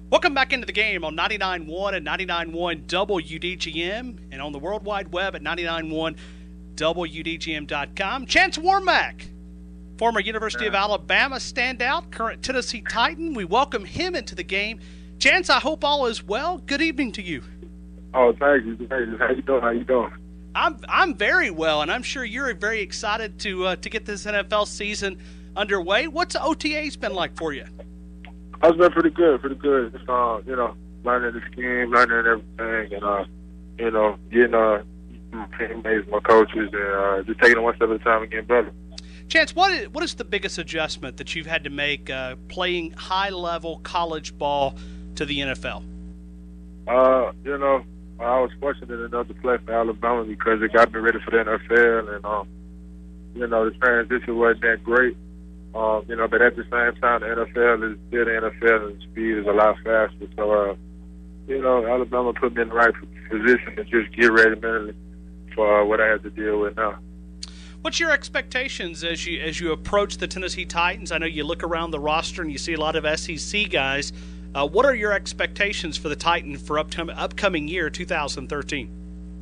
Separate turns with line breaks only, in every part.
Welcome back into the game on 99.1 and 99.1 WDGM and on the World Wide Web at 99.1WDGM.com. Chance Warmack, former University of Alabama standout, current Tennessee Titan. We welcome him into the game. Chance, I hope all is well. Good evening to you.
Oh, thank you. How you doing?
I'm very well, and I'm sure you're very excited to get this NFL season underway. What's OTAs been like for you?
It's been pretty good. Just, learning the scheme, learning everything, and, getting my teammates, my coaches, and just taking it one step at a time and getting better.
Chance, what is the biggest adjustment that you've had to make playing high-level college ball to the NFL?
I was fortunate enough to play for Alabama because it got me ready for the NFL, and, the transition wasn't that great. But at the same time, the NFL is still the NFL, and the speed is a lot faster. So, Alabama put me in the right position to just get ready mentally for what I have to deal with now.
What's your expectations as you approach the Tennessee Titans? I know you look around the roster and you see a lot of SEC guys. What are your expectations for the Titans for upcoming year 2013?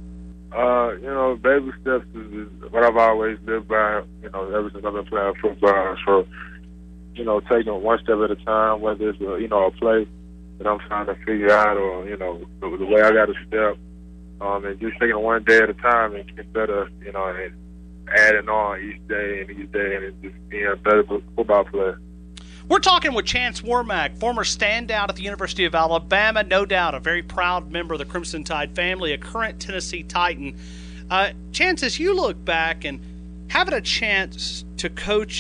Baby steps is what I've always lived by, ever since I've been playing football. So, taking it one step at a time, whether it's, a play that I'm trying to figure out or, the way I got to step, and just taking it one day at a time and get better, and adding on each day and just being a better football player.
We're talking with Chance Warmack, former standout at the University of Alabama, no doubt a very proud member of the Crimson Tide family, a current Tennessee Titan. Chance, as you look back and having a chance to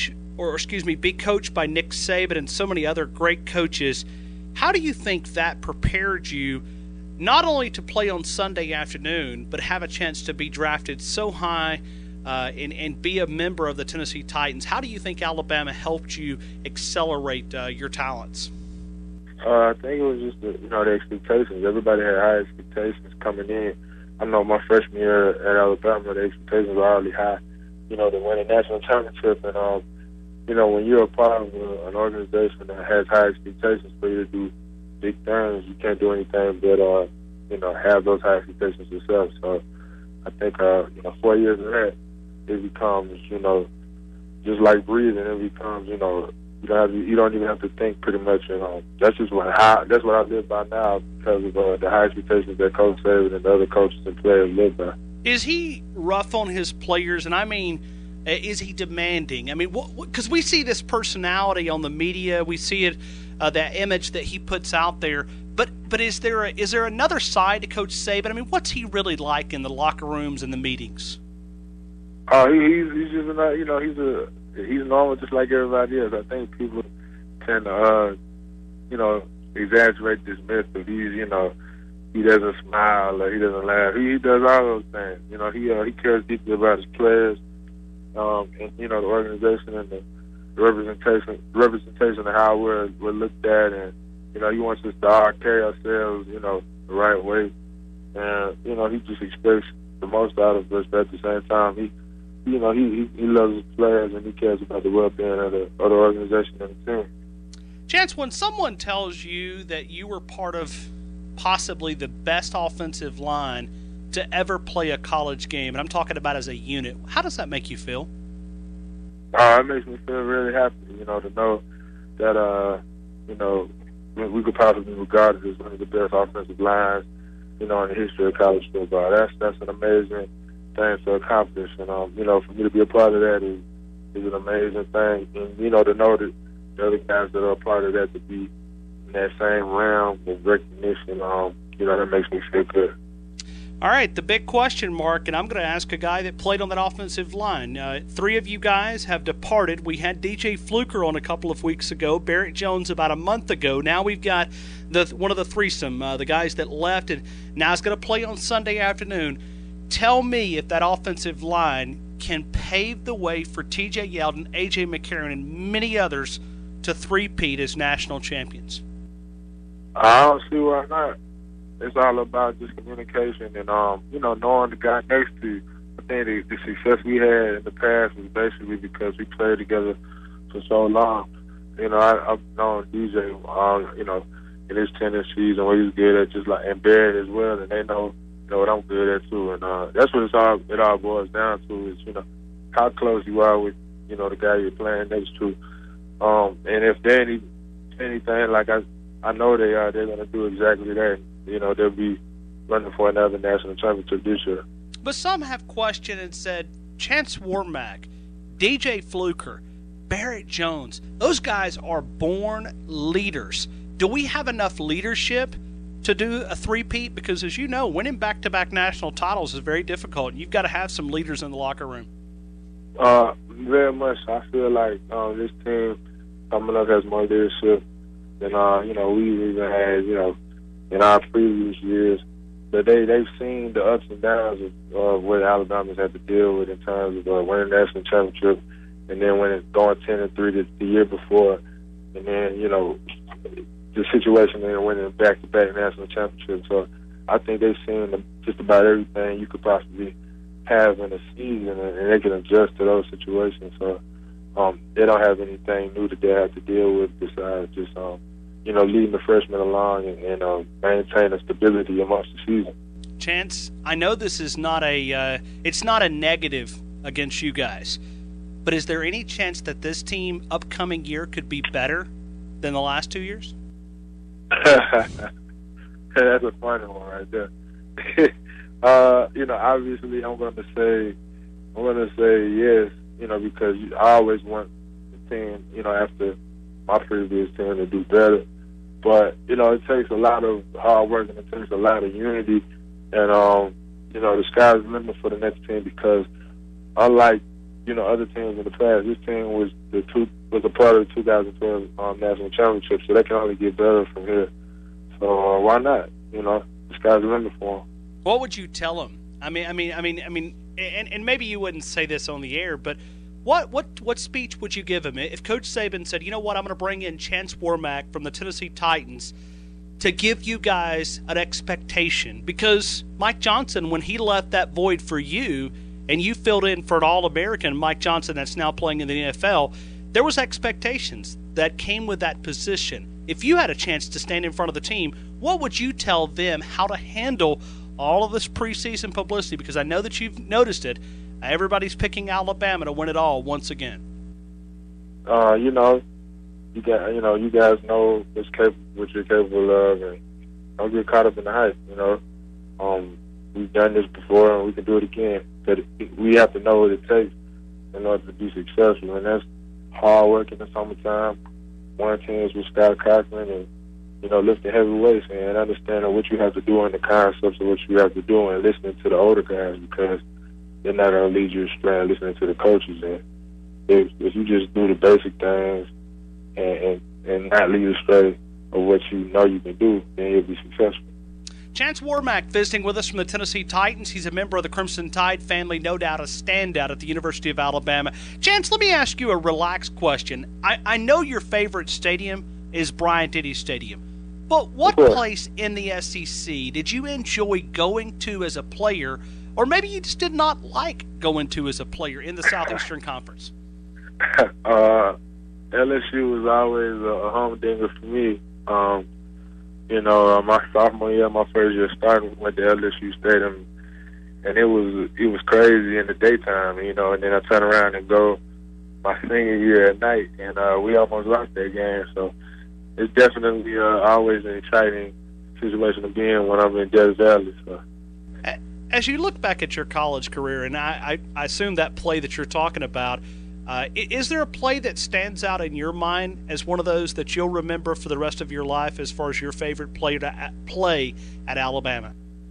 be coached by Nick Saban and so many other great coaches, how do you think that prepared you not only to play on Sunday afternoon, but have a chance to be drafted so high and be a member of the Tennessee Titans? How do you think Alabama helped you accelerate your talents?
I think it was just the expectations. Everybody had high expectations coming in. I know my freshman year at Alabama, the expectations were already high. To win a national championship, and when you're a part of an organization that has high expectations for you to do big things, you can't do anything but have those high expectations yourself. So I think 4 years of that, it becomes, just like breathing. It becomes, you don't even have to think pretty much. That's what I live by now because of the high expectations that Coach Saban and the other coaches and players live by.
Is he rough on his players? And I mean, is he demanding? I mean, because we see this personality on the media, we see it, that image that he puts out there. But is there another side to Coach Saban? I mean, what's he really like in the locker rooms and the meetings?
He's just he's normal just like everybody else. I think people tend to exaggerate this myth of he doesn't smile or he doesn't laugh. He does all those things. He cares deeply about his players, and the organization and the representation of how we're looked at, and he wants us to all carry ourselves the right way, and he just expects the most out of us. But at the same time, he loves his players and he cares about the well-being of the organization and the team.
Chance, when someone tells you that you were part of possibly the best offensive line to ever play a college game, and I'm talking about as a unit, how does that make you feel?
It makes me feel really happy, to know that, we could possibly be regarded as one of the best offensive lines, in the history of college football. That's an amazing thing to accomplish, and for me to be a part of that is an amazing thing, and to know that the other guys that are a part of that to be in that same realm of recognition, that makes me feel good.
All right, the big question, Mark, and I'm going to ask a guy that played on that offensive line. 3 of you guys have departed. We had DJ Fluker on a couple of weeks ago, Barrett Jones about a month ago. Now we've got one of the threesome, the guys that left, and now is going to play on Sunday afternoon. Tell me if that offensive line can pave the way for T.J. Yeldon, A.J. McCarron, and many others to three-peat as national champions.
I don't see why not. It's all about just communication and, knowing the guy next to you. I think the success we had in the past was basically because we played together for so long. I've known DJ, in his tendencies and what he's good at, just like and Barrett as well, and they know what I'm good at too. And that's what it all boils down to is how close you are with the guy you're playing next to. And if they anything like I know they're going to do exactly that. They'll be running for another national championship this year.
But some have questioned and said, Chance Warmack, DJ Fluker, Barrett Jones, those guys are born leaders. Do we have enough leadership to do a three-peat? Because as you know, winning back-to-back national titles is very difficult. You've got to have some leaders in the locker room.
Very much. I feel like this team coming up has more leadership than we even had, in our previous years. But they've seen the ups and downs of what Alabama's had to deal with in terms of winning the national championship, and then going 10-3 the year before, and then the situation in winning back-to-back national championships. So I think they've seen just about everything you could possibly have in a season, and they can adjust to those situations. So they don't have anything new that they have to deal with besides just leading the freshmen along and maintaining stability amongst the season.
Chance, I know this is not it's not a negative against you guys, but is there any chance that this team upcoming year could be better than the last 2 years?
That's a funny one right there. Obviously I'm going to say yes, because I always want the team, after my previous team to do better. But, it takes a lot of hard work and it takes a lot of unity. And, the sky's the limit for the next team because unlike, other teams in the past, this team was a part of the 2012 national championship, so they can only get better from here. So why not? The sky's the limit for them.
What would you tell them? I mean, and maybe you wouldn't say this on the air, but what speech would you give him if Coach Saban said, you know what, I'm going to bring in Chance Warmack from the Tennessee Titans to give you guys an expectation? Because Mike Johnson, when he left that void for you and you filled in for an All-American, Mike Johnson that's now playing in the NFL, there was expectations that came with that position. If you had a chance to stand in front of the team, what would you tell them how to handle all of this preseason publicity? Because I know that you've noticed it. Everybody's picking Alabama to win it all once again.
You guys know what you're capable of, and don't get caught up in the hype. We've done this before, and we can do it again. But we have to know what it takes in order to be successful, and that's hard work in the summertime, one teams with Scott Cochran, and lifting heavy weights and understanding what you have to do and the concepts of what you have to do, and listening to the older guys because they're not going to lead you astray and listening to the coaches. And if you just do the basic things and not lead astray of what you know you can do, then you'll be successful.
Chance Warmack visiting with us from the Tennessee Titans. He's a member of the Crimson Tide family, no doubt a standout at the University of Alabama. Chance, let me ask you a relaxed question. I know your favorite stadium is Bryant-Denny Stadium, but what place in the SEC did you enjoy going to as a player, or maybe you just did not like going to as a player in the Southeastern Conference?
LSU was always a humdinger for me. My sophomore year, my first year starting, we went to LSU Stadium, and it was crazy in the daytime, and then I turn around and go my senior year at night, and we almost lost that game. So it's definitely always an exciting situation to be in when I'm in Death Valley. So.
As you look back at your college career, and I assume that play that you're talking about, is there a play that stands out in your mind as one of those that you'll remember for the rest of your life as far as your favorite player to play at Alabama?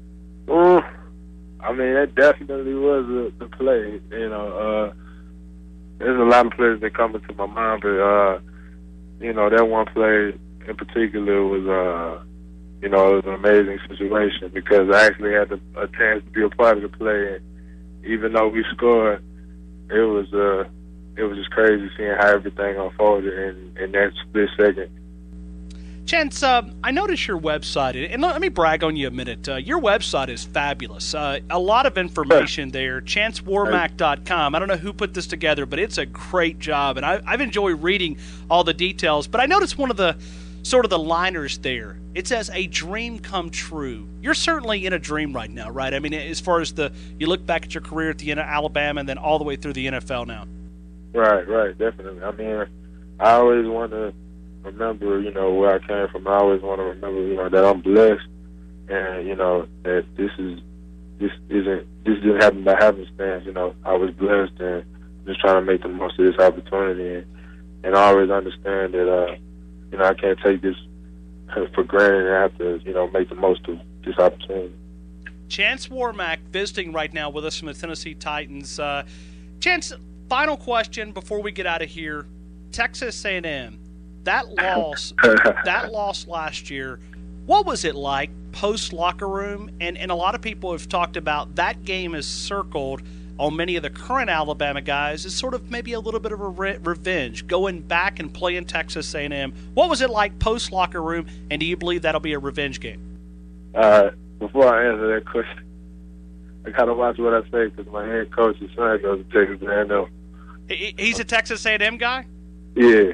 That definitely was the play. There's a lot of plays that come into my mind, but that one play in particular was it was an amazing situation because I actually had a chance to be a part of the play, and even though we scored, it was just crazy seeing how everything unfolded in that split second.
Chance, I noticed your website, and let me brag on you a minute. Your website is fabulous. A lot of information there, chancewarmack.com. I don't know who put this together, but it's a great job, and I've enjoyed reading all the details. But I noticed one of the sort of the liners there. It says a dream come true. You're certainly in a dream right now, right? I mean, as far as you look back at your career at the Alabama and then all the way through the NFL now.
Right, definitely. I mean, I always want to remember, where I came from. I always want to remember, that I'm blessed, and that this didn't happen by happenstance. I was blessed, and just trying to make the most of this opportunity, and I always understand that I can't take this for granted, and I have to make the most of this opportunity.
Chance Warmack visiting right now with us from the Tennessee Titans. Chance, final question before we get out of here. Texas A&M, that loss last year, what was it like post locker room? And a lot of people have talked about that game is circled on many of the current Alabama guys as sort of maybe a little bit of a revenge, going back and playing Texas A&M. What was it like post locker room, and do you believe that'll be a revenge game?
Before I answer that question, I gotta watch what I say because my head coach, his son, goes to Texas A&M.
He's a Texas A&M guy?
Yeah.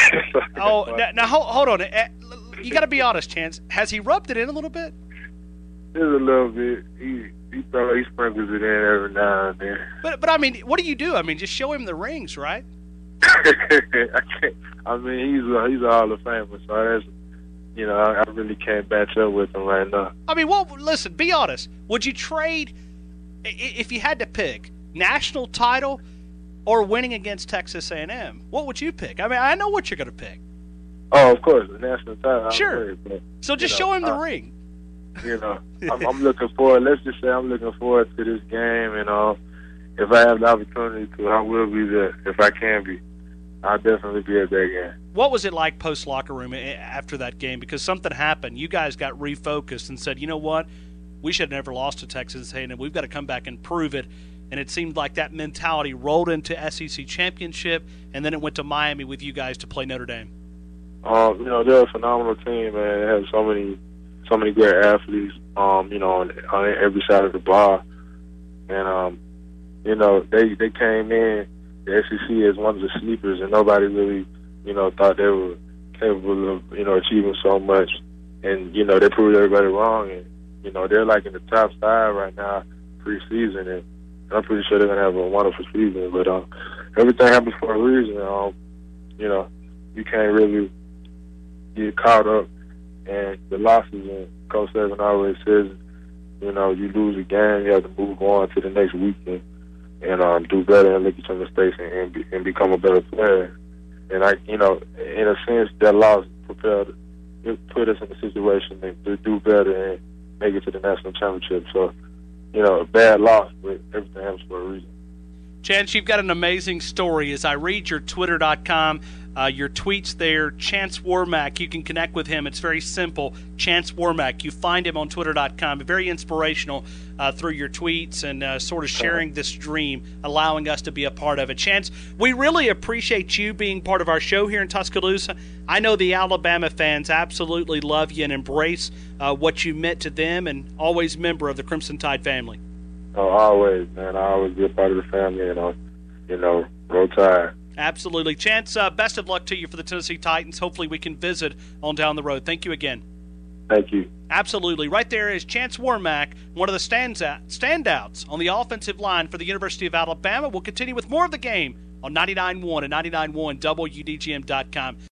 Now hold on. You got to be honest, Chance. Has he rubbed it in a little bit?
Just a little bit. He sprinkles it in every now and then.
But I mean, what do you do? I mean, just show him the rings, right?
I can't. I mean, he's a Hall of Famer, so that's I really can't match up with him right now.
I mean, well, listen. Be honest. Would you trade if you had to pick national title or winning against Texas A&M? What would you pick? I mean, I know what you're going to pick.
Oh, of course, the national title.
Sure. So just show him the ring.
I'm looking forward. Let's just say I'm looking forward to this game, and if I have the opportunity to, I will be there. If I can be, I'll definitely be at that game.
What was it like post locker room after that game? Because something happened. You guys got refocused and said, you know what? We should have never lost to Texas A&M. We've got to come back and prove it. And it seemed like that mentality rolled into SEC championship, and then it went to Miami with you guys to play Notre Dame.
They're a phenomenal team, man. They have so many great athletes, on every side of the ball. And, they came in the SEC as one of the sleepers, and nobody really, thought they were capable of, achieving so much. And, they proved everybody wrong. And, they're like in the top 5 right now preseason, and I'm pretty sure they're going to have a wonderful season. But everything happens for a reason. You can't really get caught up in the losses. And Coach Saban always says, you lose a game, you have to move on to the next weekend and do better and look at your mistakes and become a better player. And in a sense, that loss put us in a situation to do better and make it to the national championship. So, a bad loss, but everything happens for a reason.
Chance, you've got an amazing story. As I read your Twitter.com, your tweets there, Chance Warmack, you can connect with him. It's very simple, Chance Warmack. You find him on Twitter.com. Very inspirational through your tweets and sort of sharing this dream, allowing us to be a part of it. Chance, we really appreciate you being part of our show here in Tuscaloosa. I know the Alabama fans absolutely love you and embrace what you meant to them, and always member of the Crimson Tide family.
Oh, always, man. I always be a part of the family, Roll Tide.
Absolutely. Chance, best of luck to you for the Tennessee Titans. Hopefully we can visit on down the road. Thank you again.
Thank you.
Absolutely. Right there is Chance Warmack, one of the standouts on the offensive line for the University of Alabama. We'll continue with more of the game on 99.1 and 99.1 WDGM.com.